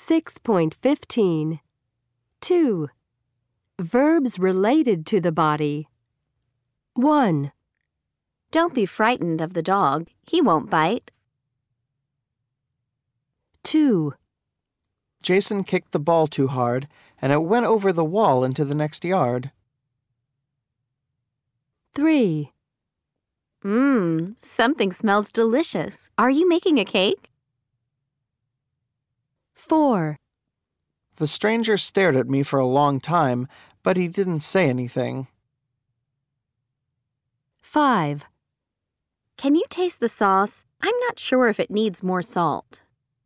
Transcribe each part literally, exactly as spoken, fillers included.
six point fifteen. two. Verbs related to the body. one. Don't be frightened of the dog. He won't bite. two. Jason kicked the ball too hard, and it went over the wall into the next yard. three. Mmm, something smells delicious. Are you making a cake? four. The stranger stared at me for a long time, but he didn't say anything. five. Can you taste the sauce? I'm not sure if it needs more salt.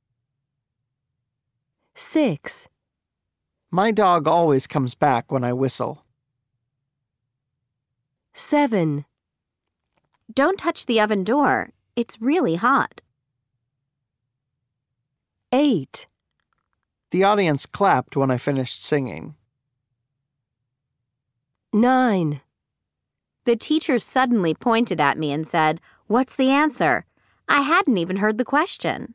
six. My dog always comes back when I whistle. seven. Don't touch the oven door. It's really hot. eight. The audience clapped when I finished singing. nine. The teacher suddenly pointed at me and said, "What's the answer?" I hadn't even heard the question.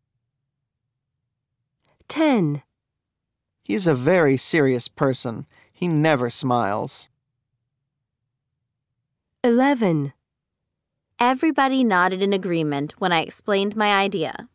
ten. He's a very serious person. He never smiles. eleven. Everybody nodded in agreement when I explained my idea.